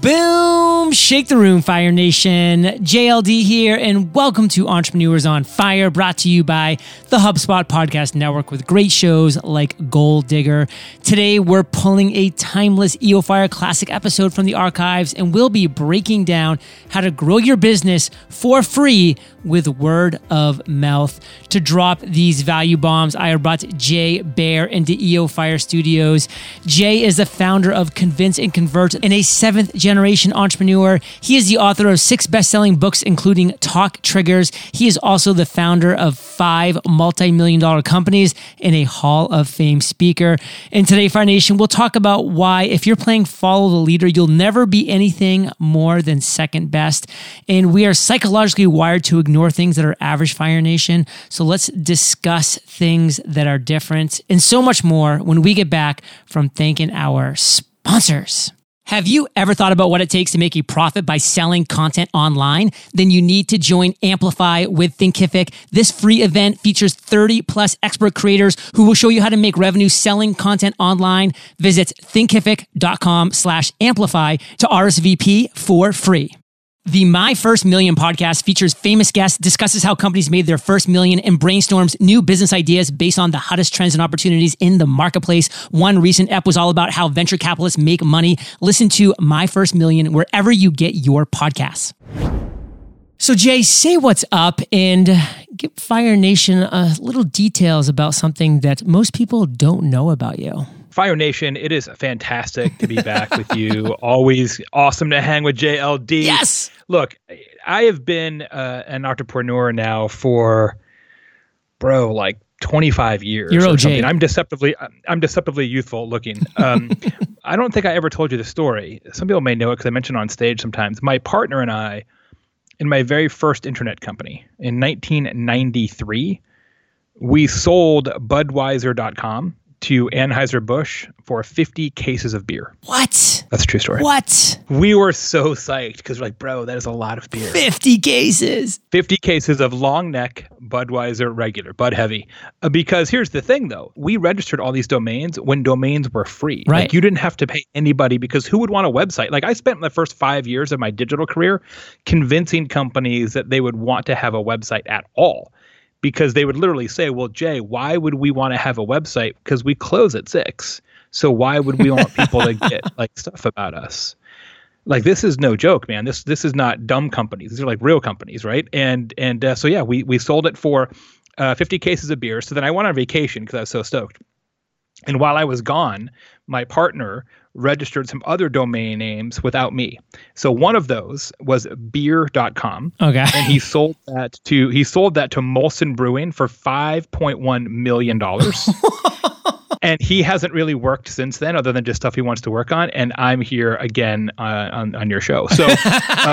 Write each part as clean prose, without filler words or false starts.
Boom! Shake the room, Fire Nation. JLD here, and welcome to Entrepreneurs on Fire, brought to you by the HubSpot Podcast Network with great shows like Gold Digger. Today, we're pulling a timeless EO Fire Classic episode from the archives, and we'll be breaking down how to grow your business for free with word of mouth. To drop these value bombs, I brought Jay Baer into EO Fire Studios. Jay is the founder of Convince and Convert and a seventh generation entrepreneur. He is the author of 6 best-selling books, including Talk Triggers. He is also the founder of 5 multi-million-dollar companies and a Hall of Fame speaker. And today, Fire Nation, we'll talk about why if you're playing follow the leader, you'll never be anything more than second best. And we are psychologically wired to ignore things that are average, Fire Nation. So let's discuss things that are different and so much more when we get back from thanking our sponsors. Have you ever thought about what it takes to make a profit by selling content online? Then you need to join Amplify with Thinkific. This free event features 30 plus expert creators who will show you how to make revenue selling content online. Visit thinkific.com/amplify to RSVP for free. The My First Million podcast features famous guests, discusses how companies made their first million, and brainstorms new business ideas based on the hottest trends and opportunities in the marketplace. One recent ep was all about how venture capitalists make money. Listen to My First Million wherever you get your podcasts. So Jay, say what's up and give Fire Nation little details about something that most people don't know about you. Fire Nation, it is fantastic to be back with you. Always awesome to hang with JLD. Yes. Look, I have been an entrepreneur now for, like 25 years. You're OJ. I'm deceptively youthful looking. I don't think I ever told you the story. Some people may know it because I mention it on stage sometimes. My partner and I, in my very first internet company in 1993, we sold Budweiser.com to Anheuser-Busch for 50 cases of beer. What? That's a true story. What? We were so psyched because we're like, bro, that is a lot of beer. 50 cases. 50 cases of long neck Budweiser regular, Bud Heavy. Because here's the thing, though. We registered all these domains when domains were free. Right. Like, you didn't have to pay anybody because who would want a website? Like, I spent the first 5 years of my digital career convincing companies that they would want to have a website at all. Because they would literally say, well, Jay, why would we want to have a website? Because we close at 6. So why would we want people to get like stuff about us? Like, this is no joke, man. This is not dumb companies. These are like real companies, right? And so yeah, we sold it for 50 cases of beer. So then I went on vacation because I was so stoked. And while I was gone, my partner registered some other domain names without me. So one of those was beer.com. Okay. And he sold that to Molson Brewing for $5.1 million. And he hasn't really worked since then, other than just stuff he wants to work on. And I'm here again on your show. So so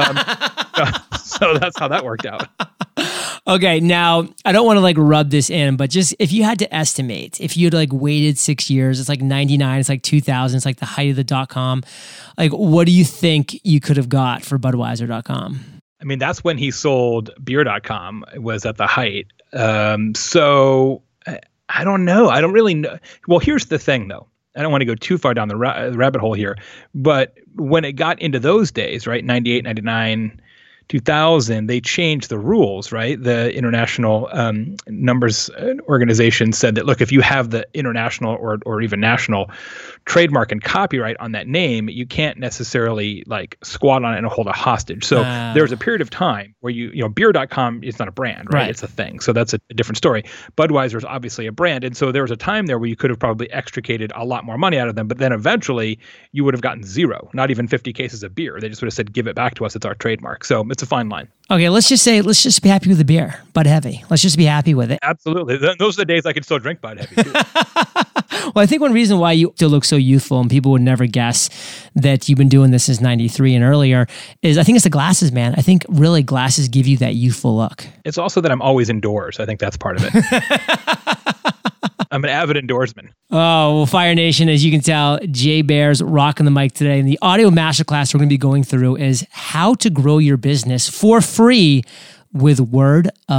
that's how that worked out. Okay, now I don't want to like rub this in, but just if you had to estimate, if you had like waited 6 years, it's like 99, it's like 2000, it's like the height of the .com. Like, what do you think you could have got for Budweiser.com? I mean, that's when he sold beer.com, was at the height. So I don't know. I don't really know. Well, here's the thing, though. I don't want to go too far down the rabbit hole here, but when it got into those days, right, 98, 99, 2000, they changed the rules, right? The International Numbers Organization said that, look, if you have the international or even national trademark and copyright on that name, you can't necessarily like squat on it and hold a hostage. So there was a period of time where beer.com is not a brand, right? It's a thing. So that's a different story. Budweiser is obviously a brand. And so there was a time there where you could have probably extricated a lot more money out of them, but then eventually you would have gotten 0, not even 50 cases of beer. They just would have said, give it back to us. It's our trademark. So it's a fine line. Okay, let's just be happy with the beer, Bud Heavy. Let's just be happy with it. Absolutely. Those are the days I could still drink Bud Heavy too. Well, I think one reason why you still look so youthful and people would never guess that you've been doing this since 93 and earlier is I think it's the glasses, man. I think really glasses give you that youthful look. It's also that I'm always indoors. I think that's part of it. I'm an avid indoorsman. Oh, well, Fire Nation, as you can tell, Jay Baer's rocking the mic today. And the audio masterclass we're going to be going through is how to grow your business for free with word of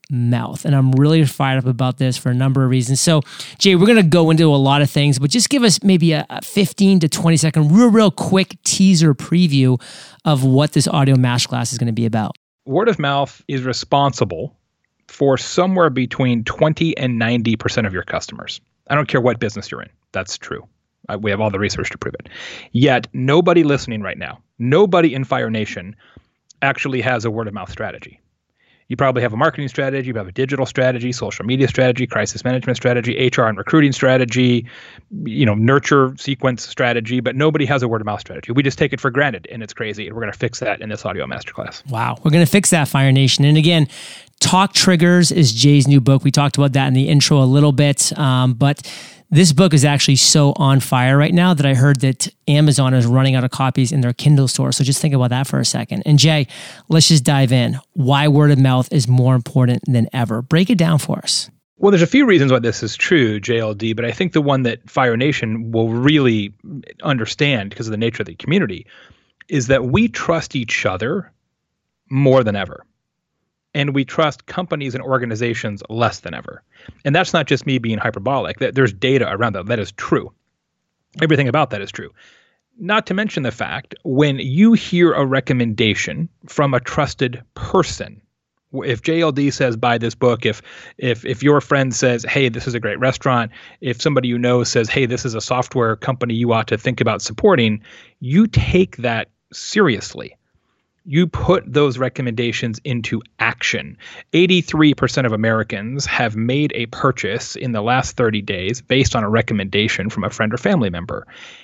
mouth. And I'm really fired up about this for a number of reasons. So, Jay, we're going to go into a lot of things, but just give us maybe a 15 to 20 second, real quick teaser preview of what this audio masterclass is going to be about. Word of mouth is responsible for somewhere between 20 and 90% of your customers. I don't care what business you're in. That's true. We have all the research to prove it. Yet nobody listening right now, nobody in Fire Nation actually has a word of mouth strategy. You probably have a marketing strategy, you have a digital strategy, social media strategy, crisis management strategy, HR and recruiting strategy, nurture sequence strategy, but nobody has a word of mouth strategy. We just take it for granted, and it's crazy. And we're going to fix that in this audio masterclass. Wow. We're going to fix that, Fire Nation. And again, Talk Triggers is Jay's new book. We talked about that in the intro a little bit, but this book is actually so on fire right now that I heard that Amazon is running out of copies in their Kindle store. So just think about that for a second. And Jay, let's just dive in. Why word of mouth is more important than ever. Break it down for us. Well, there's a few reasons why this is true, JLD, but I think the one that Fire Nation will really understand because of the nature of the community is that we trust each other more than ever. And we trust companies and organizations less than ever. And that's not just me being hyperbolic. There's data around that. That is true. Everything about that is true. Not to mention the fact, when you hear a recommendation from a trusted person, if JLD says buy this book, if your friend says, hey, this is a great restaurant, if somebody you know says, hey, this is a software company you ought to think about supporting, you take that seriously. You put those recommendations into action. 83% of Americans have made a purchase in the last 30 days based on a recommendation from a friend or family member.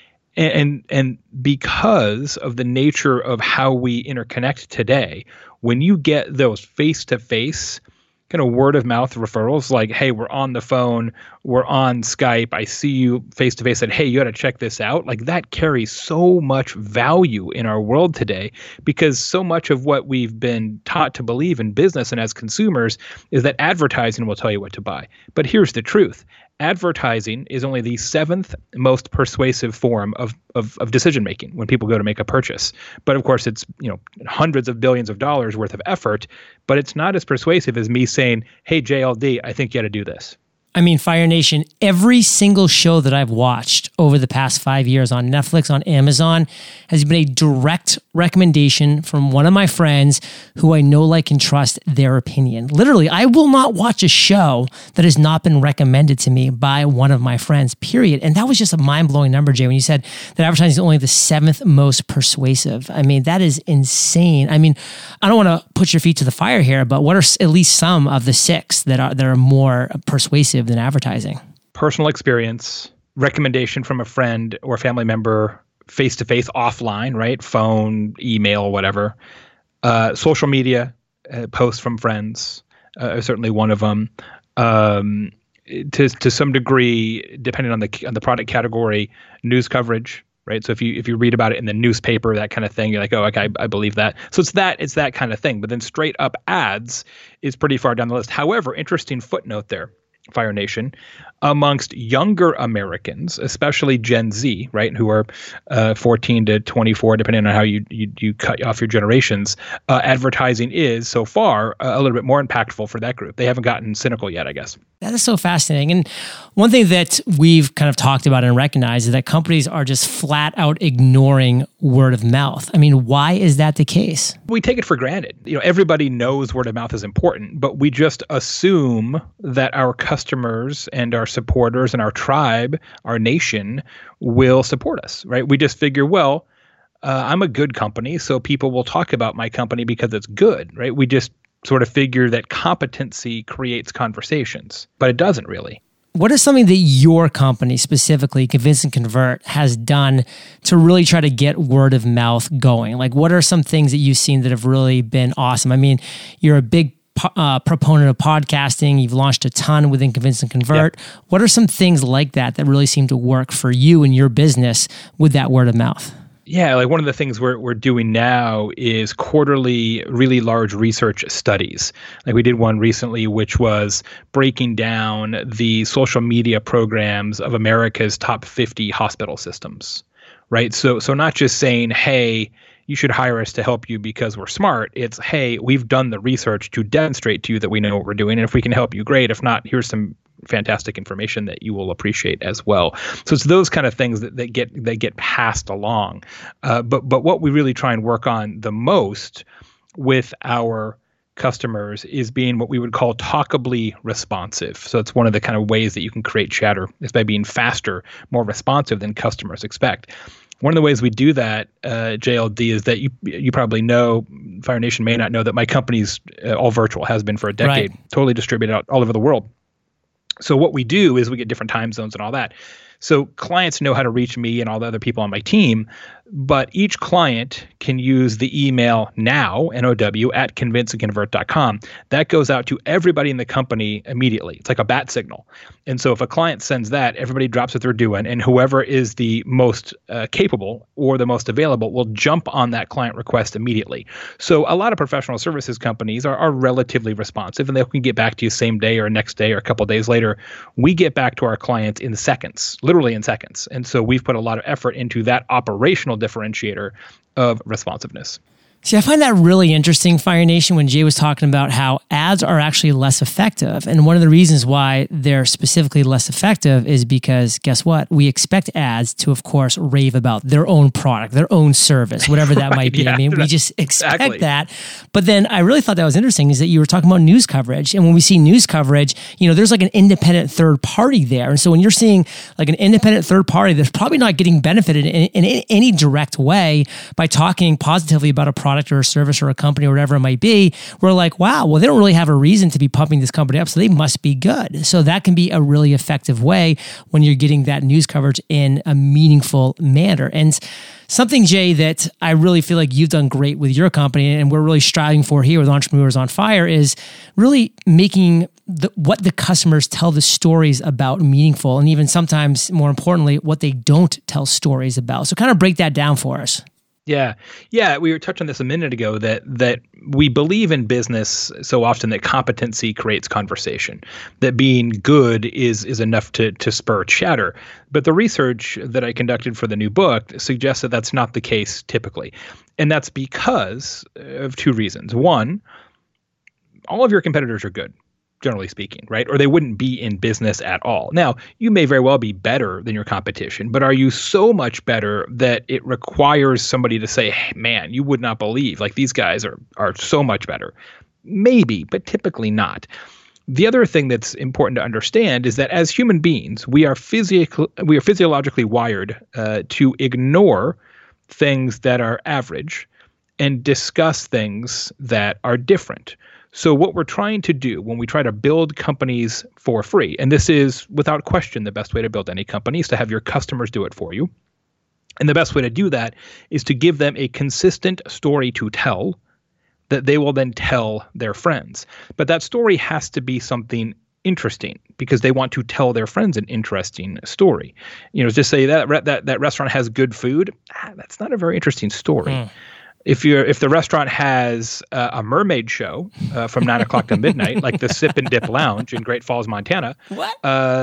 And because of the nature of how we interconnect today, when you get those face-to-face kind of word of mouth referrals, like, hey, we're on the phone, we're on Skype, I see you face to face, and hey, you got to check this out. Like, that carries so much value in our world today, because so much of what we've been taught to believe in business and as consumers is that advertising will tell you what to buy. But here's the truth. Advertising is only the 7th most persuasive form of decision making when people go to make a purchase. But of course, it's hundreds of billions of dollars worth of effort, but it's not as persuasive as me saying, hey, JLD, I think you got to do this. I mean, Fire Nation, every single show that I've watched over the past 5 years on Netflix, on Amazon, has been a direct recommendation from one of my friends who I know, like, and trust their opinion. Literally, I will not watch a show that has not been recommended to me by one of my friends, period. And that was just a mind-blowing number, Jay, when you said that advertising is only the 7th most persuasive. I mean, that is insane. I mean, I don't want to put your feet to the fire here, but what are at least some of the 6 that are more persuasive than advertising? Personal experience, recommendation from a friend or family member, face-to-face, offline, right? Phone, email, whatever. Social media, posts from friends, certainly one of them. To some degree, depending on the product category, news coverage, right? So if you read about it in the newspaper, that kind of thing, you're like, oh, okay, I believe that. So it's that kind of thing. But then straight up ads is pretty far down the list. However, interesting footnote there, Fire Nation, amongst younger Americans, especially Gen Z, right, who are 14 to 24, depending on how you cut off your generations, advertising is so far a little bit more impactful for that group. They haven't gotten cynical yet, I guess. That is so fascinating. And one thing that we've kind of talked about and recognized is that companies are just flat out ignoring word of mouth. I mean, why is that the case? We take it for granted. Everybody knows word of mouth is important, but we just assume that our customers and our supporters and our tribe, our nation, will support us, right? We just figure, well, I'm a good company, so people will talk about my company because it's good, right? We just sort of figure that competency creates conversations, but it doesn't really. What is something that your company, specifically Convince and Convert, has done to really try to get word of mouth going? Like, what are some things that you've seen that have really been awesome? I mean, you're a big proponent of podcasting. You've launched a ton within Convince and Convert. Yep. What are some things like that really seem to work for you and your business with that word of mouth? Yeah, like one of the things we're doing now is quarterly, really large research studies. Like we did one recently, which was breaking down the social media programs of America's top 50 hospital systems. right? So not just saying, hey, you should hire us to help you because we're smart. It's, hey, we've done the research to demonstrate to you that we know what we're doing. And if we can help you, great. If not, here's some fantastic information that you will appreciate as well. So it's those kind of things that get passed along. But what we really try and work on the most with our customers is being what we would call talkably responsive. So it's one of the kind of ways that you can create chatter is by being faster, more responsive than customers expect. One of the ways we do that, JLD, is that you probably know, Fire Nation may not know, that my company's all virtual, has been for a decade, right. Totally distributed out all over the world. So what we do is we get different time zones and all that. So clients know how to reach me and all the other people on my team, but each client can use the email now, NOW, at convinceandconvert.com. That goes out to everybody in the company immediately. It's like a bat signal. And so if a client sends that, everybody drops what they're doing, and whoever is the most capable or the most available will jump on that client request immediately. So a lot of professional services companies are relatively responsive, and they can get back to you same day or next day or a couple of days later. We get back to our clients in seconds, literally in seconds. And so we've put a lot of effort into that operational differentiator of responsiveness. See, I find that really interesting, Fire Nation, when Jay was talking about how ads are actually less effective. And one of the reasons why they're specifically less effective is because, guess what? We expect ads to, of course, rave about their own product, their own service, whatever that right, might be. Yeah, I mean, we just expect that. But then I really thought that was interesting is that you were talking about news coverage. And when we see news coverage, there's like an independent third party there. And so when you're seeing like an independent third party that's probably not getting benefited in any direct way by talking positively about a product or a service or a company or whatever it might be, we're like, wow, well, they don't really have a reason to be pumping this company up, so they must be good. So that can be a really effective way when you're getting that news coverage in a meaningful manner. And something, Jay, that I really feel like you've done great with your company and we're really striving for here with Entrepreneurs on Fire is really making what the customers tell the stories about meaningful, and even sometimes, more importantly, what they don't tell stories about. So kind of break that down for us. Yeah. We were touching on this a minute ago that we believe in business so often that competency creates conversation, that being good is enough to spur chatter. But the research that I conducted for the new book suggests that that's not the case typically. And that's because of two reasons. One, all of your competitors are good, generally speaking, right? Or they wouldn't be in business at all. Now, you may very well be better than your competition, but are you so much better that it requires somebody to say, hey, man, you would not believe, like these guys are so much better? Maybe, but typically not. The other thing that's important to understand is that as human beings, we are physiologically wired to ignore things that are average and discuss things that are different. So what we're trying to do when we try to build companies for free, and this is without question the best way to build any company, is to have your customers do it for you. And the best way to do that is to give them a consistent story to tell that they will then tell their friends. But that story has to be something interesting because they want to tell their friends an interesting story. Just say that restaurant has good food. That's not a very interesting story. If the restaurant has a mermaid show from 9 o'clock to midnight, like the Sip and Dip Lounge in Great Falls, Montana. What?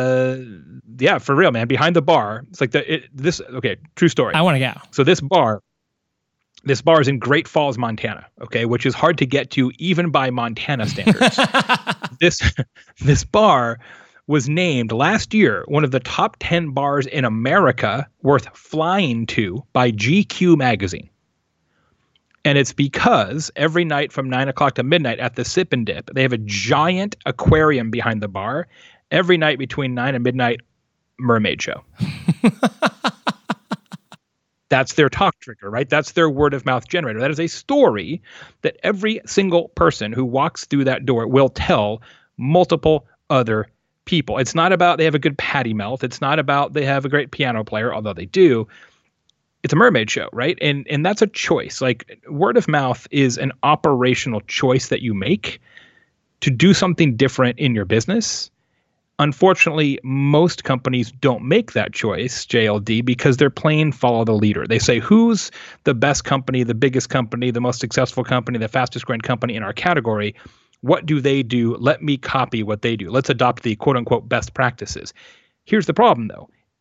Yeah, for real, man. Behind the bar, it's like okay, true story. I want to go. So this bar is in Great Falls, Montana. Okay, which is hard to get to even by Montana standards. This bar was named last year one of the top 10 bars in America worth flying to by GQ magazine. And it's because every night from 9 o'clock to midnight at the Sip and Dip, they have a giant aquarium behind the bar. Every night between 9 and midnight, mermaid show. That's their talk trigger, right? That's their word of mouth generator. That is a story that every single person who walks through that door will tell multiple other people. It's not about they have a good patty melt. It's not about they have a great piano player, although they do. It's a mermaid show, right? And that's a choice. Like word of mouth is an operational choice that you make to do something different in your business. Unfortunately, most companies don't make that choice, JLD, because they're playing follow the leader. They say, who's the best company, the biggest company, the most successful company, the fastest growing company in our category? What do they do? Let me copy what they do. Let's adopt the quote unquote best practices. Here's the problem though.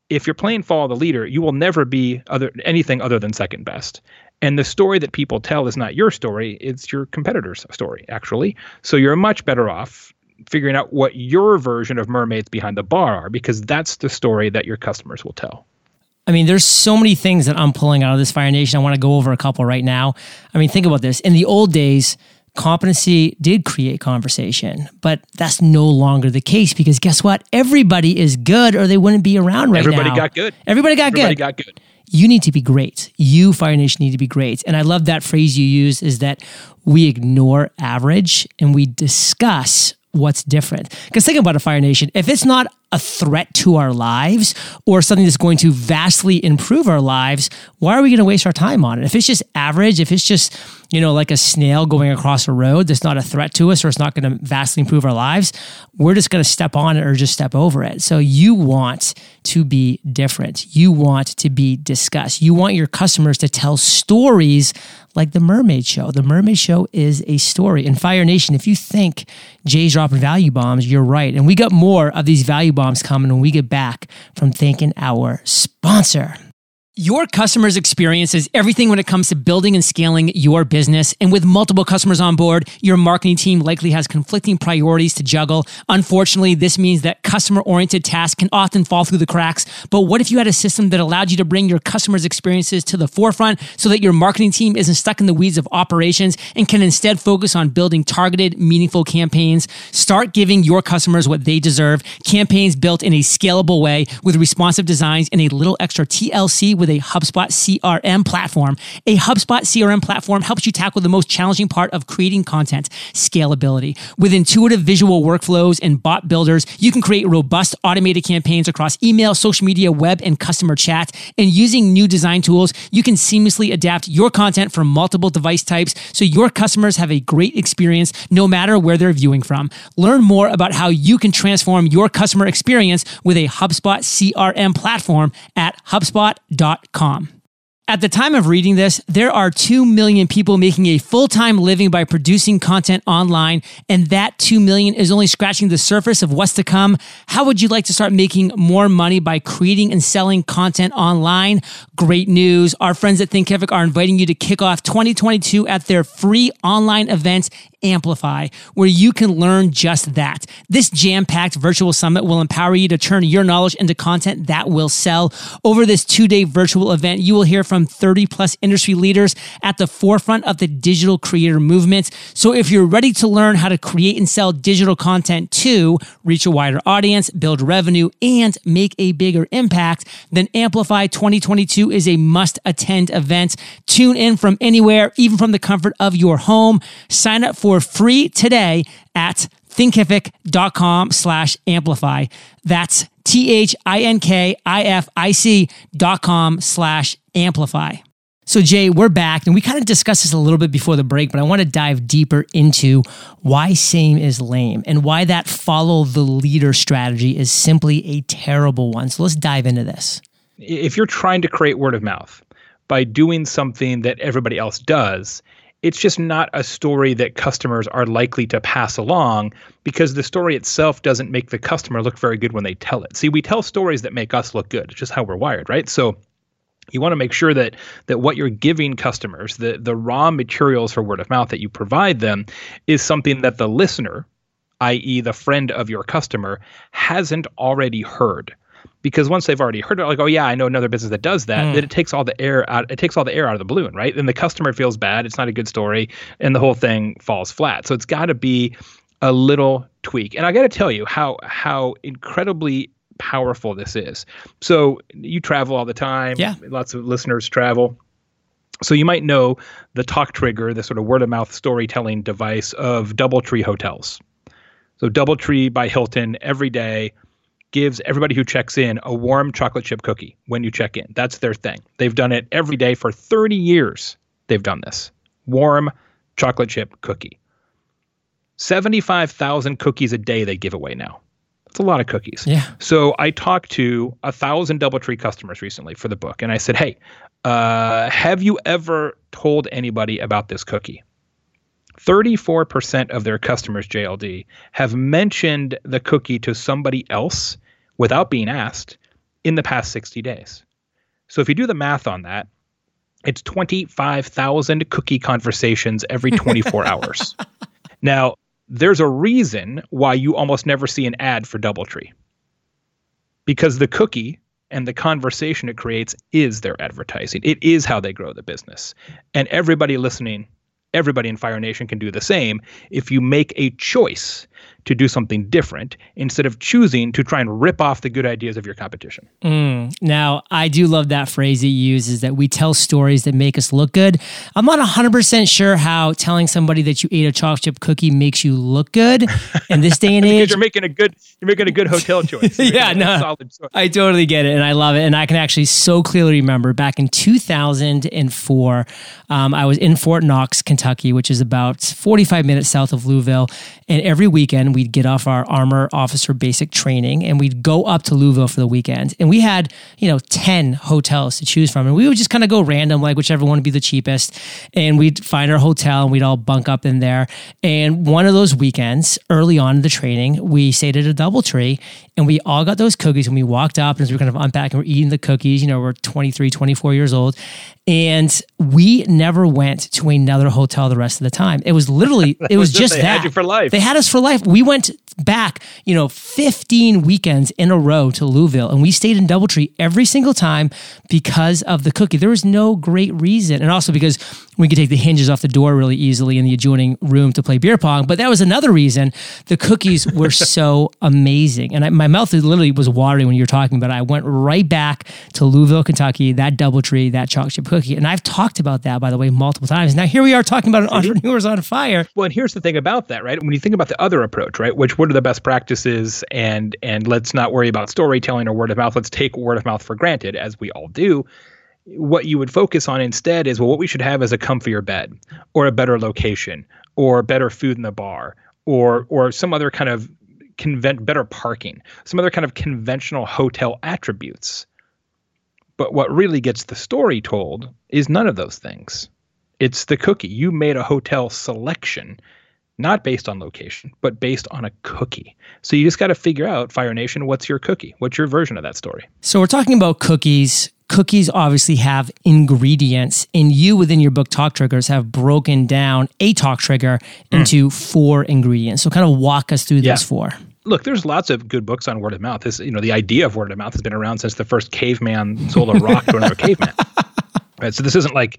if you're playing follow the leader, you will never be anything other than second best. And the story that people tell is not your story, it's your competitor's story, actually. So you're much better off figuring out what your version of mermaids behind the bar are, because that's the story that your customers will tell. I mean, there's so many things that I'm pulling out of this Fire Nation. I want to go over a couple right now. I mean, think about this. In the old days, competency did create conversation, but that's no longer the case, because guess what? Everybody is good, or they wouldn't be around right now. Everybody got good. Everybody got good. You need to be great. You, Fire Nation, need to be great. And I love that phrase you use, is that we ignore average and we discuss what's different. Because think about it, Fire Nation. If it's not a threat to our lives or something that's going to vastly improve our lives, why are we going to waste our time on it? If it's just average, if it's just, like a snail going across a road that's not a threat to us, or it's not going to vastly improve our lives, we're just going to step on it or just step over it. So you want to be different. You want to be discussed. You want your customers to tell stories like The Mermaid Show. The Mermaid Show is a story. And Fire Nation, if you think Jay's dropping value bombs, you're right. And we got more of these value bombs coming when we get back from thanking our sponsor. Your customer's experience is everything when it comes to building and scaling your business. And with multiple customers on board, your marketing team likely has conflicting priorities to juggle. Unfortunately, this means that customer-oriented tasks can often fall through the cracks. But what if you had a system that allowed you to bring your customers' experiences to the forefront so that your marketing team isn't stuck in the weeds of operations and can instead focus on building targeted, meaningful campaigns? Start giving your customers what they deserve. Campaigns built in a scalable way with responsive designs and a little extra TLC with a HubSpot CRM platform. A HubSpot CRM platform helps you tackle the most challenging part of creating content: scalability. With intuitive visual workflows and bot builders, you can create robust automated campaigns across email, social media, web, and customer chat. And using new design tools, you can seamlessly adapt your content for multiple device types so your customers have a great experience no matter where they're viewing from. Learn more about how you can transform your customer experience with a HubSpot CRM platform at HubSpot.com. At the time of reading this, there are 2 million people making a full-time living by producing content online, and that 2 million is only scratching the surface of what's to come. How would you like to start making more money by creating and selling content online? Great news. Our friends at Thinkific are inviting you to kick off 2022 at their free online event, Amplify, where you can learn just that. This jam-packed virtual summit will empower you to turn your knowledge into content that will sell. Over this 2-day virtual event, you will hear from 30 plus industry leaders at the forefront of the digital creator movement. So if you're ready to learn how to create and sell digital content to reach a wider audience, build revenue, and make a bigger impact, then Amplify 2022 is a must-attend event. Tune in from anywhere, even from the comfort of your home. Sign up for free today at thinkific.com/amplify. That's THINKIFIC.com/amplify. So Jay, we're back, and we kind of discussed this a little bit before the break, but I want to dive deeper into why same is lame and why that follow the leader strategy is simply a terrible one. So let's dive into this. If you're trying to create word of mouth by doing something that everybody else does, it's just not a story that customers are likely to pass along, because the story itself doesn't make the customer look very good when they tell it. See, we tell stories that make us look good. It's just how we're wired, right? So you want to make sure that what you're giving customers, the raw materials for word of mouth that you provide them, is something that the listener, i.e. the friend of your customer, hasn't already heard. Because once they've already heard it, like, oh yeah, I know another business that does that, then it takes all the air out. It takes all the air out of the balloon, right? And the customer feels bad. It's not a good story, and the whole thing falls flat. So it's got to be a little tweak. And I got to tell you how incredibly powerful this is. So you travel all the time. Yeah. Lots of listeners travel. So you might know the Talk Trigger, the sort of word of mouth storytelling device of DoubleTree Hotels. So DoubleTree by Hilton every day gives everybody who checks in a warm chocolate chip cookie when you check in. That's their thing. They've done it every day for 30 years. They've done this. Warm chocolate chip cookie. 75,000 cookies a day they give away now. That's a lot of cookies. Yeah. So I talked to 1,000 DoubleTree customers recently for the book, and I said, hey, have you ever told anybody about this cookie? 34% of their customers, JLD, have mentioned the cookie to somebody else without being asked, in the past 60 days. So if you do the math on that, it's 25,000 cookie conversations every 24 hours. Now, there's a reason why you almost never see an ad for DoubleTree. Because the cookie and the conversation it creates is their advertising. It is how they grow the business. And everybody listening, everybody in Fire Nation can do the same if you make a choice to do something different instead of choosing to try and rip off the good ideas of your competition. Now, I do love that phrase that you use, is that we tell stories that make us look good. I'm not 100% sure how telling somebody that you ate a chocolate chip cookie makes you look good in this day and age. Because you're making a good hotel choice. Yeah, no, solid choice. I totally get it, and I love it. And I can actually so clearly remember back in 2004, I was in Fort Knox, Kentucky, which is about 45 minutes south of Louisville. And every weekend, we'd get off our armor officer basic training and we'd go up to Louisville for the weekend. And we had, 10 hotels to choose from. And we would just kind of go random, like whichever one would be the cheapest. And we'd find our hotel and we'd all bunk up in there. And one of those weekends, early on in the training, we stayed at a DoubleTree and we all got those cookies. And we walked up and as we were kind of unpacking, we're eating the cookies, we're 23, 24 years old. And we never went to another hotel the rest of the time. It was literally, it was just they that. Had you for life. They had us for life. We went back, 15 weekends in a row to Louisville, and we stayed in DoubleTree every single time because of the cookie. There was no great reason. And also because we could take the hinges off the door really easily in the adjoining room to play beer pong. But that was another reason. The cookies were so amazing. And my mouth literally was watering when you were talking about it. I went right back to Louisville, Kentucky, that DoubleTree, that chocolate chip cookie. And I've talked about that, by the way, multiple times. Now here we are talking about an Entrepreneurs on Fire. Well, and here's the thing about that, right? When you think about the other approach, right? What are the best practices? And let's not worry about storytelling or word of mouth. Let's take word of mouth for granted, as we all do. What you would focus on instead is, well, what we should have is a comfier bed or a better location or better food in the bar or some other kind of better parking, some other kind of conventional hotel attributes. But what really gets the story told is none of those things. It's the cookie. You made a hotel selection, not based on location, but based on a cookie. So you just got to figure out, Fire Nation, what's your cookie? What's your version of that story? So we're talking about cookies. Cookies obviously have ingredients, and you within your book Talk Triggers have broken down a talk trigger into 4 ingredients. So kind of walk us through those 4. Look, there's lots of good books on word of mouth. The idea of word of mouth has been around since the first caveman sold a rock to another caveman. Right? So this isn't like,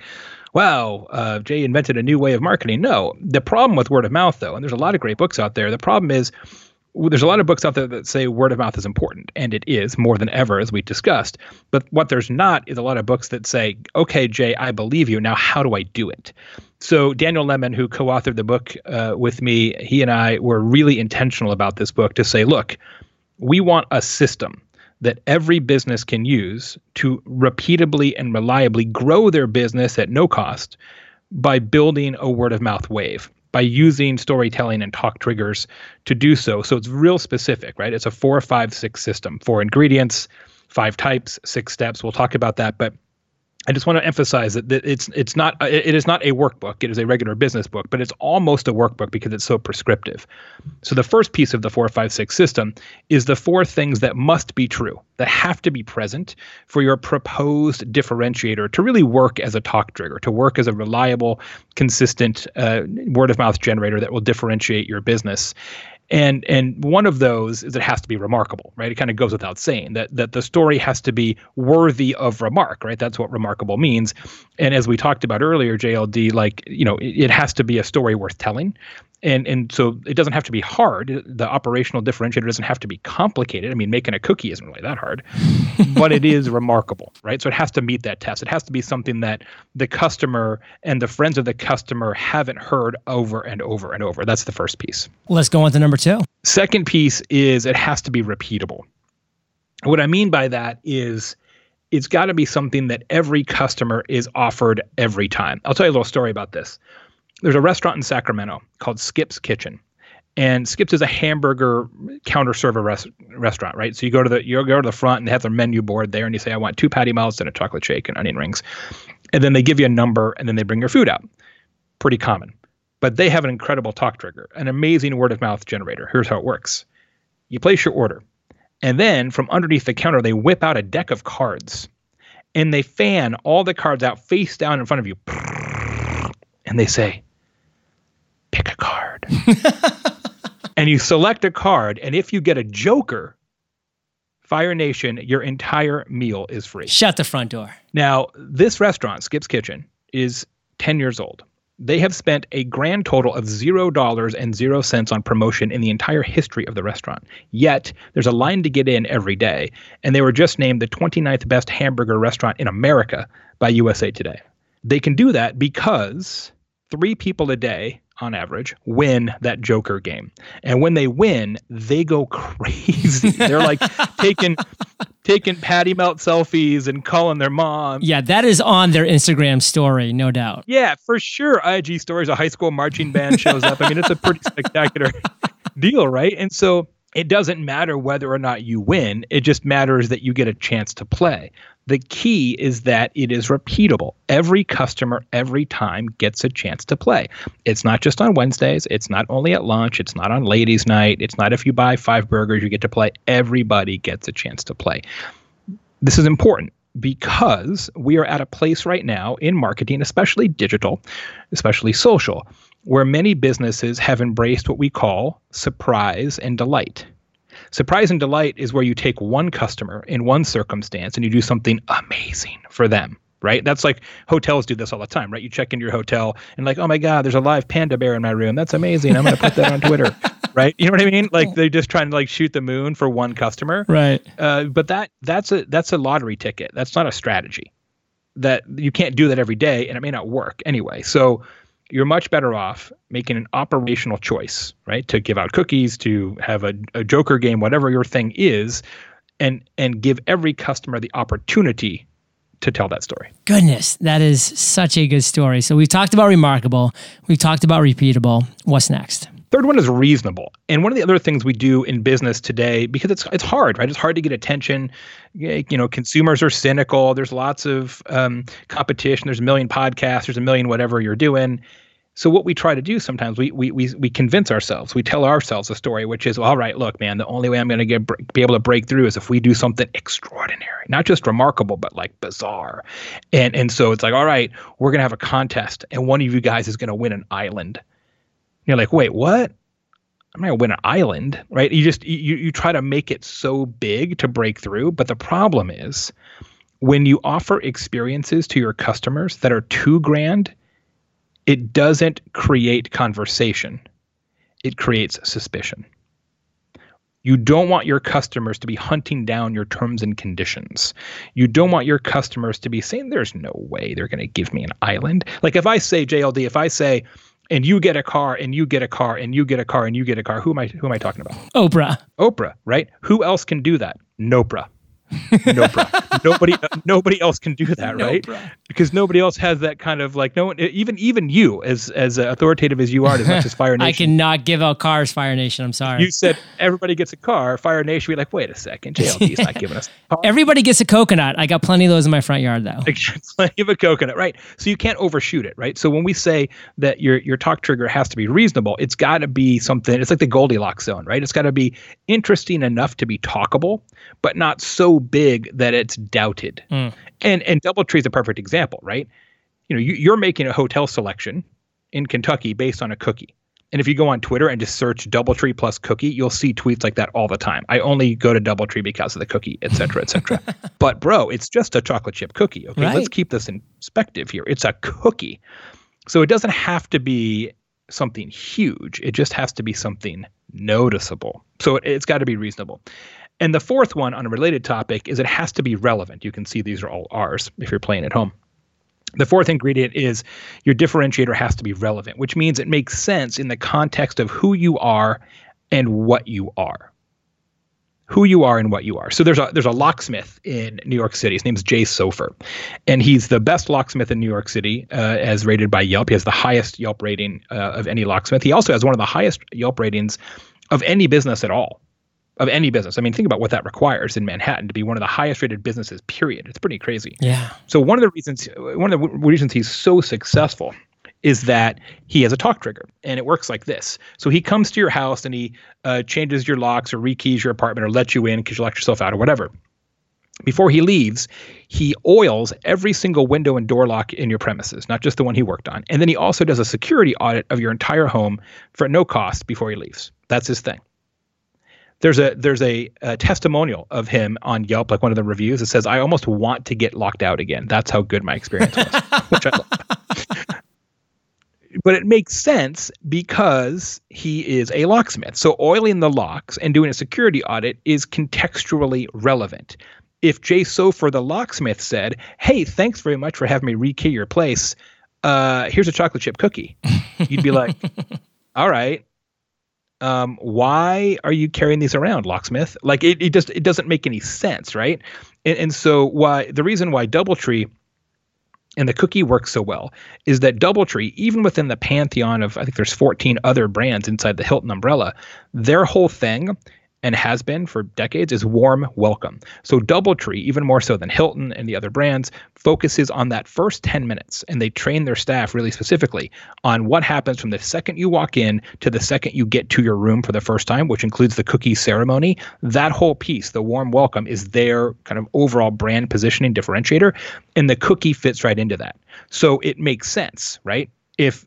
wow, Jay invented a new way of marketing. No, the problem with word of mouth, though, and there's a lot of great books out there. The problem is there's a lot of books out there that say word of mouth is important, and it is more than ever, as we discussed. But what there's not is a lot of books that say, okay, Jay, I believe you. Now, how do I do it? So Daniel Lemon, who co-authored the book with me, he and I were really intentional about this book to say, look, we want a system that every business can use to repeatably and reliably grow their business at no cost by building a word of mouth wave, by using storytelling and talk triggers to do so. So it's real specific, right? It's a 4, 5, 6 system, 4 ingredients, 5 types, 6 steps. We'll talk about that. But I just want to emphasize that it is not a workbook. It is a regular business book, but it's almost a workbook because it's so prescriptive. So the first piece of the 4, 5, 6 system is the 4 things that must be true, that have to be present for your proposed differentiator to really work as a talk trigger, to work as a reliable, consistent word of mouth generator that will differentiate your business. And one of those is it has to be remarkable, right? It kind of goes without saying that the story has to be worthy of remark, right? That's what remarkable means. And as we talked about earlier, JLD, it has to be a story worth telling. And so it doesn't have to be hard. The operational differentiator doesn't have to be complicated. I mean, making a cookie isn't really that hard, but it is remarkable, right? So it has to meet that test. It has to be something that the customer and the friends of the customer haven't heard over and over and over. That's the first piece. Let's go on to number 2. Second piece is it has to be repeatable. What I mean by that is it's got to be something that every customer is offered every time. I'll tell you a little story about this. There's a restaurant in Sacramento called Skip's Kitchen, and Skip's is a hamburger counter server restaurant, right? So you go to the front and they have their menu board there, and you say, I want 2 patty melts and a chocolate shake and onion rings, and then they give you a number, and then they bring your food out. Pretty common, but they have an incredible talk trigger, an amazing word of mouth generator. Here's how it works: you place your order, And then from underneath the counter, they whip out a deck of cards and they fan all the cards out face down in front of you. And they say, pick a card. And you select a card. And if you get a joker, Fire Nation, your entire meal is free. Shut the front door. Now, this restaurant, Skip's Kitchen, is 10 years old. They have spent a grand total of $0 on promotion in the entire history of the restaurant. Yet, there's a line to get in every day, and they were just named the 29th best hamburger restaurant in America by USA Today. They can do that because 3 people a day, on average, win that Joker game. And when they win, they go crazy. They're like taking patty melt selfies and calling their mom. Yeah, that is on their Instagram story, no doubt. Yeah, for sure. IG stories, a high school marching band shows up. I mean, it's a pretty spectacular deal, right? And so it doesn't matter whether or not you win. It just matters that you get a chance to play. The key is that it is repeatable. Every customer, every time, gets a chance to play. It's not just on Wednesdays. It's not only at lunch. It's not on ladies' night. It's not if you buy 5 burgers, you get to play. Everybody gets a chance to play. This is important because we are at a place right now in marketing, especially digital, especially social, where many businesses have embraced what we call surprise and delight. Surprise and delight is where you take one customer in one circumstance and you do something amazing for them, right? That's like hotels do this all the time, right? You check into your hotel and like, oh my God, there's a live panda bear in my room. That's amazing. I'm going to put that on Twitter, right? You know what I mean? Like they're just trying to like shoot the moon for one customer. Right. But that's a lottery ticket. That's not a strategy. That you can't do that every day and it may not work anyway. So you're much better off making an operational choice, right? To give out cookies, to have a Joker game, whatever your thing is, and give every customer the opportunity to tell that story. Goodness, that is such a good story. So we've talked about remarkable. We've talked about repeatable. What's next? Third one is reasonable. And one of the other things we do in business today, because it's hard, right? It's hard to get attention. You know, consumers are cynical. There's lots of competition. There's a million podcasts. There's a million whatever you're doing. So what we try to do sometimes, we convince ourselves. We tell ourselves a story, which is, well, all right, look, man, the only way I'm going to be able to break through is if we do something extraordinary, not just remarkable, but like bizarre. And so it's like, all right, we're going to have a contest, and one of you guys is going to win an island. You're like, wait, what? I'm not going to win an island, right? You try to make it so big to break through. But the problem is when you offer experiences to your customers that are too grand, it doesn't create conversation. It creates suspicion. You don't want your customers to be hunting down your terms and conditions. You don't want your customers to be saying, there's no way they're going to give me an island. Like if I say, JLD, if I say, and you get a car, and you get a car, and you get a car, and you get a car, who am I talking about? Oprah, right? Who else can do that? Noprah. Nobody else can do that, right? Because nobody else has that kind of like no one, even you as authoritative as you are, as much as Fire Nation. I cannot give out cars, Fire Nation. I'm sorry. You said everybody gets a car. Fire Nation, we're like, wait a second, JLD's not giving us a car. Everybody gets a coconut. I got plenty of those in my front yard, though. Plenty of a coconut, right? So you can't overshoot it, right? So when we say that your talk trigger has to be reasonable, it's got to be something. It's like the Goldilocks zone, right? It's got to be interesting enough to be talkable, but not so big that it's doubted. And DoubleTree is a perfect example, right? You know, you're making a hotel selection in Kentucky based on a cookie. And if you go on Twitter and just search DoubleTree plus cookie, you'll see tweets like that all the time. I only go to DoubleTree because of the cookie, et cetera, et cetera. But bro, it's just a chocolate chip cookie. Okay, right. Let's keep this in perspective here. It's a cookie. So it doesn't have to be something huge. It just has to be something noticeable. So it's got to be reasonable. And the fourth one on a related topic is it has to be relevant. You can see these are all R's if you're playing at home. The fourth ingredient is your differentiator has to be relevant, which means it makes sense in the context of who you are and what you are. Who you are and what you are. So there's a locksmith in New York City. His name's Jay Sofer. And he's the best locksmith in New York City as rated by Yelp. He has the highest Yelp rating of any locksmith. He also has one of the highest Yelp ratings of any business at all. Of any business. I mean, think about what that requires in Manhattan to be one of the highest rated businesses, period. It's pretty crazy. Yeah. So one of the reasons he's so successful is that he has a talk trigger, and it works like this. So he comes to your house and he changes your locks or rekeys your apartment or lets you in because you locked yourself out or whatever. Before he leaves, he oils every single window and door lock in your premises, not just the one he worked on. And then he also does a security audit of your entire home for no cost before he leaves. That's his thing. There's a testimonial of him on Yelp, like one of the reviews, that says, "I almost want to get locked out again. That's how good my experience was," which I love. But it makes sense because he is a locksmith. So oiling the locks and doing a security audit is contextually relevant. If Jay Sofer, the locksmith, said, "Hey, thanks very much for having me rekey your place. Here's a chocolate chip cookie," you'd be like, "All right. Why are you carrying these around, locksmith?" Like it doesn't make any sense, right? And so the reason why DoubleTree and the cookie works so well is that DoubleTree, even within the pantheon of, I think there's 14 other brands inside the Hilton umbrella, their whole thing, and has been for decades, is warm welcome. So DoubleTree, even more so than Hilton and the other brands, focuses on that first 10 minutes, and they train their staff really specifically on what happens from the second you walk in to the second you get to your room for the first time, which includes the cookie ceremony. That whole piece, the warm welcome, is their kind of overall brand positioning differentiator, and the cookie fits right into that. So it makes sense, right? If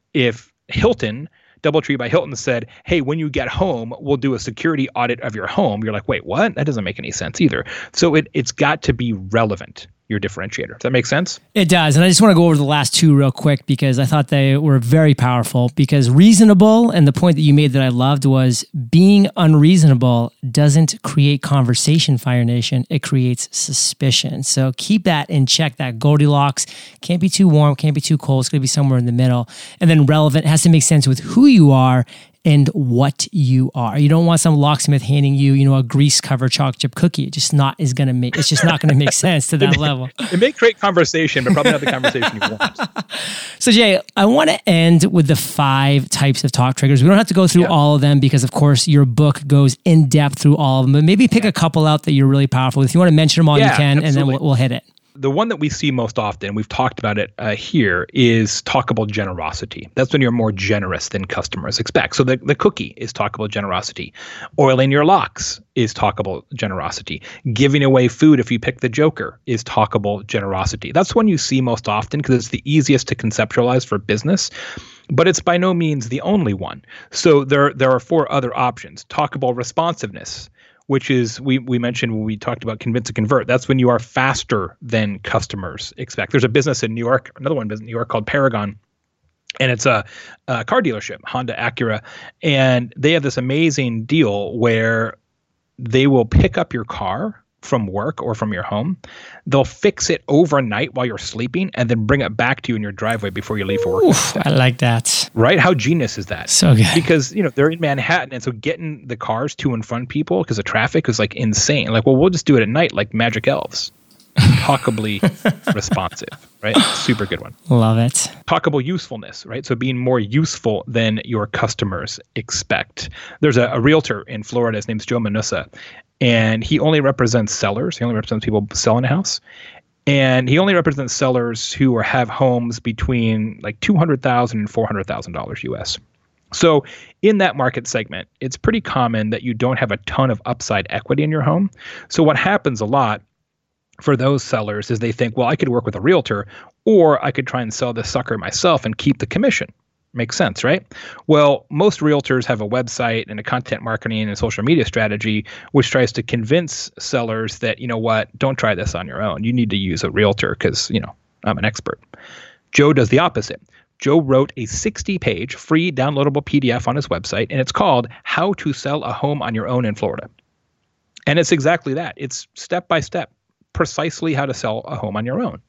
Hilton, DoubleTree by Hilton, said, "Hey, when you get home, we'll do a security audit of your home," you're like, "Wait, what? That doesn't make any sense either." So it's got to be relevant, your differentiator. Does that make sense? It does. And I just want to go over the last two real quick because I thought they were very powerful. Because reasonable, and the point that you made that I loved, was being unreasonable doesn't create conversation, Fire Nation. It creates suspicion. So keep that in check, that Goldilocks. Can't be too warm, can't be too cold. It's going to be somewhere in the middle. And then relevant has to make sense with who you are and what you are. You don't want some locksmith handing you, a grease covered chocolate chip cookie. It's just not going to make sense to that level. It may create conversation, but probably not the conversation you want. So Jay, I want to end with the 5 types of talk triggers. We don't have to go through all of them because of course your book goes in depth through all of them, but maybe pick a couple out that you're really powerful with. If you want to mention them all, you can, absolutely. And then we'll hit it. The one that we see most often, we've talked about it here, is talkable generosity. That's when you're more generous than customers expect. So the cookie is talkable generosity. Oiling your locks is talkable generosity. Giving away food if you pick the Joker is talkable generosity. That's one you see most often because it's the easiest to conceptualize for business, but it's by no means the only one. So there are 4 other options. Talkable responsiveness, which is, we mentioned when we talked about convince and convert. That's when you are faster than customers expect. There's a business in New York, another one in New York called Paragon, and it's a car dealership, Honda, Acura, and they have this amazing deal where they will pick up your car from work or from your home. They'll fix it overnight while you're sleeping and then bring it back to you in your driveway before you leave for work. Oof, I like that. Right? How genius is that? So good. Because, they're in Manhattan, and so getting the cars to and from people because of traffic is like insane. Like, well, we'll just do it at night like magic elves. Talkably responsive, right? Super good one. Love it. Talkable usefulness, right? So being more useful than your customers expect. There's a realtor in Florida. His name's Joe Manusa, and he only represents sellers. He only represents people selling a house. And he only represents sellers who have homes between like $200,000 and $400,000 US. So in that market segment, it's pretty common that you don't have a ton of upside equity in your home. So what happens a lot for those sellers is they think, well, I could work with a realtor, or I could try and sell this sucker myself and keep the commission. Makes sense, right? Well, most realtors have a website and a content marketing and social media strategy, which tries to convince sellers that, don't try this on your own. You need to use a realtor because, I'm an expert. Joe does the opposite. Joe wrote a 60-page free downloadable PDF on his website, and it's called How to Sell a Home on Your Own in Florida. And it's exactly that. It's step-by-step, precisely how to sell a home on your own.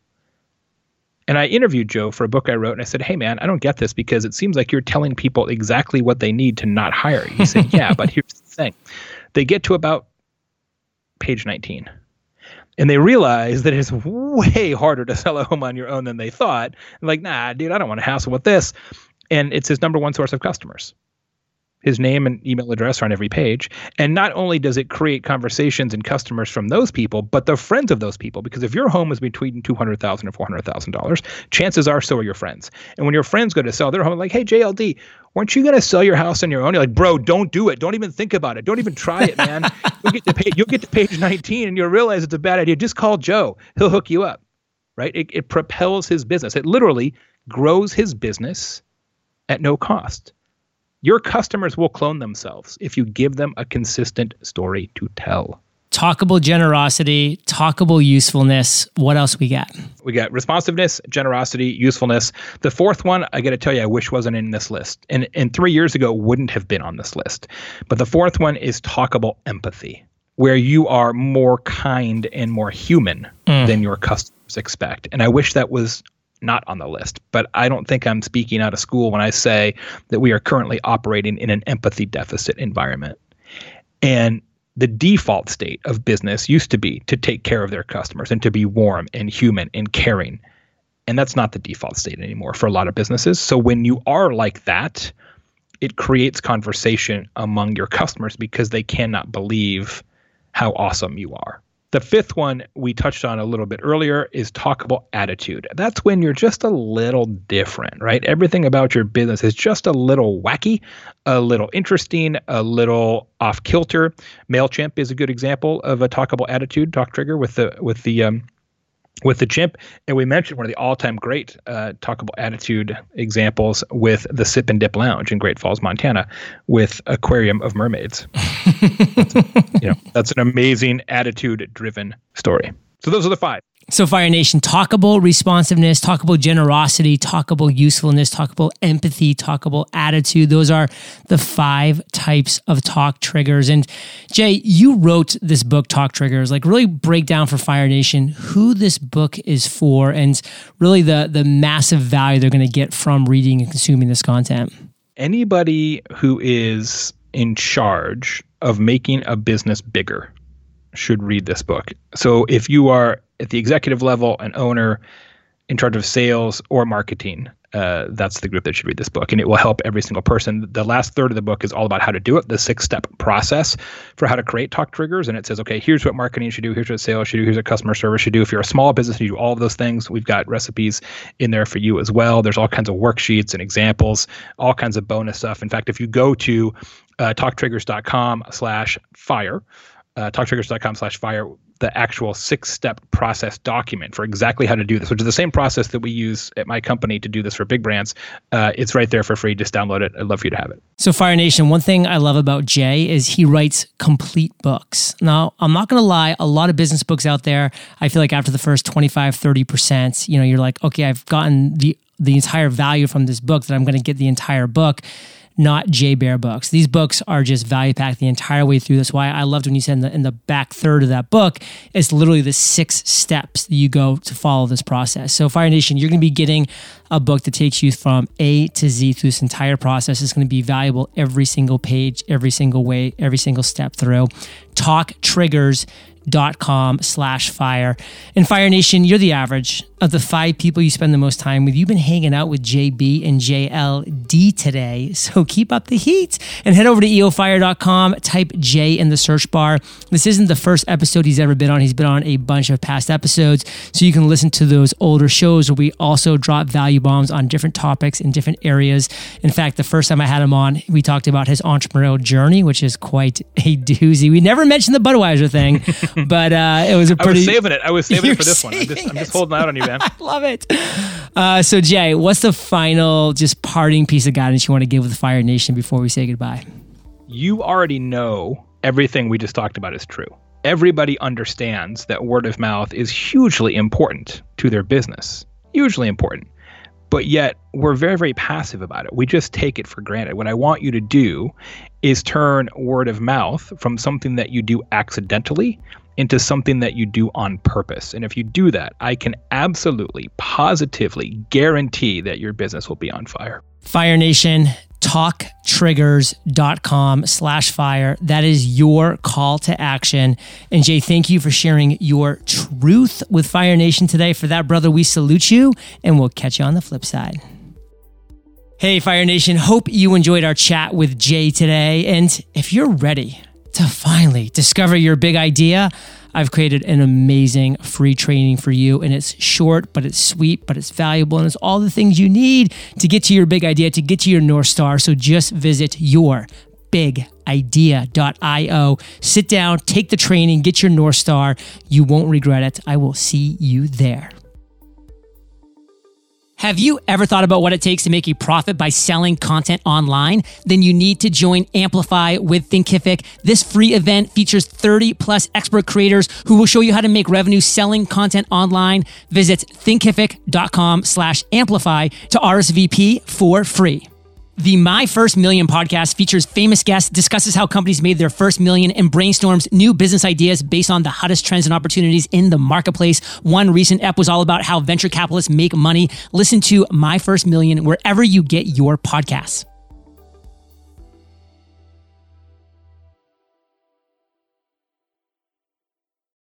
And I interviewed Joe for a book I wrote, and I said, "Hey, man, I don't get this because it seems like you're telling people exactly what they need to not hire you." He said, "Yeah, but here's the thing. They get to about page 19, and they realize that it's way harder to sell a home on your own than they thought. And like, nah, dude, I don't want to hassle with this." And it's his number one source of customers. His name and email address are on every page. And not only does it create conversations and customers from those people, but the friends of those people. Because if your home is between $200,000 and $400,000, chances are so are your friends. And when your friends go to sell their home, like, hey, JLD, weren't you going to sell your house on your own? You're like, bro, don't do it. Don't even think about it. Don't even try it, man. You'll get to page 19 and you'll realize it's a bad idea. Just call Joe. He'll hook you up, right? It propels his business. It literally grows his business at no cost. Your customers will clone themselves if you give them a consistent story to tell. Talkable generosity, talkable usefulness. What else we got? We got responsiveness, generosity, usefulness. The fourth one, I got to tell you, I wish wasn't in this list. And 3 years ago, wouldn't have been on this list. But the fourth one is talkable empathy, where you are more kind and more human than your customers expect. And I wish that was not on the list, but I don't think I'm speaking out of school when I say that we are currently operating in an empathy deficit environment. And the default state of business used to be to take care of their customers and to be warm and human and caring. And that's not the default state anymore for a lot of businesses. So when you are like that, it creates conversation among your customers because they cannot believe how awesome you are. The fifth one we touched on a little bit earlier is talkable attitude. That's when you're just a little different, right? Everything about your business is just a little wacky, a little interesting, a little off kilter. MailChimp is a good example of a talkable attitude, talk trigger with the chimp. And we mentioned one of the all-time great talkable attitude examples with the Sip and Dip Lounge in Great Falls, Montana, with Aquarium of Mermaids. That's an amazing attitude-driven story. So those are the five. So Fire Nation, talkable responsiveness, talkable generosity, talkable usefulness, talkable empathy, talkable attitude. Those are the 5 types of talk triggers. And Jay, you wrote this book, Talk Triggers, like really break down for Fire Nation who this book is for and really the massive value they're going to get from reading and consuming this content. Anybody who is in charge of making a business bigger should read this book. So if you are at the executive level, an owner in charge of sales or marketing, that's the group that should read this book. And it will help every single person. The last third of the book is all about how to do it, the 6-step process for how to create talk triggers. And it says, okay, here's what marketing should do, here's what sales should do, here's what customer service should do. If you're a small business and you do all of those things, we've got recipes in there for you as well. There's all kinds of worksheets and examples, all kinds of bonus stuff. In fact, if you go to talktriggers.com/fire, talktriggers.com/fire, the actual 6-step process document for exactly how to do this, which is the same process that we use at my company to do this for big brands. It's right there for free. Just download it. I'd love for you to have it. So Fire Nation, one thing I love about Jay is he writes complete books. Now, I'm not going to lie, a lot of business books out there, I feel like after the first 25, 30%, you're like, okay, I've gotten the entire value from this book that I'm going to get the entire book. Not Jay Baer books. These books are just value packed the entire way through. That's why I loved when you said in the back third of that book, it's literally the 6 steps that you go to follow this process. So Fire Nation, you're going to be getting a book that takes you from A to Z through this entire process. It's going to be valuable every single page, every single way, every single step through. TalkTriggers.com/fire. And Fire Nation, you're the average of the 5 people you spend the most time with. You've been hanging out with JB and JLD today, so keep up the heat and head over to eofire.com, type J in the search bar. This isn't the first episode he's ever been on. He's been on a bunch of past episodes, so you can listen to those older shows where we also drop value bombs on different topics in different areas. In fact, the first time I had him on, we talked about his entrepreneurial journey, which is quite a doozy. We never mentioned the Budweiser thing, but it was a pretty... I was saving it for this one. I'm just holding out on you, man. I love it. So Jay, what's the final just parting piece of guidance you want to give with the Fire Nation before we say goodbye? You already know everything we just talked about is true. Everybody understands that word of mouth is hugely important to their business. Hugely important. But yet we're very, very passive about it. We just take it for granted. What I want you to do is turn word of mouth from something that you do accidentally into something that you do on purpose. And if you do that, I can absolutely, positively guarantee that your business will be on fire. Fire Nation, talktriggers.com/fire. That is your call to action. And Jay, thank you for sharing your truth with Fire Nation today. For that, brother, we salute you, and we'll catch you on the flip side. Hey, Fire Nation. Hope you enjoyed our chat with Jay today. And if you're ready to finally discover your big idea, I've created an amazing free training for you. And it's short, but it's sweet, but it's valuable. And it's all the things you need to get to your big idea, to get to your North Star. So just visit yourbigidea.io. Sit down, take the training, get your North Star. You won't regret it. I will see you there. Have you ever thought about what it takes to make a profit by selling content online? Then you need to join Amplify with Thinkific. This free event features 30 plus expert creators who will show you how to make revenue selling content online. Visit thinkific.com/amplify to RSVP for free. The My First Million podcast features famous guests, discusses how companies made their first million, and brainstorms new business ideas based on the hottest trends and opportunities in the marketplace. One recent ep was all about how venture capitalists make money. Listen to My First Million wherever you get your podcasts.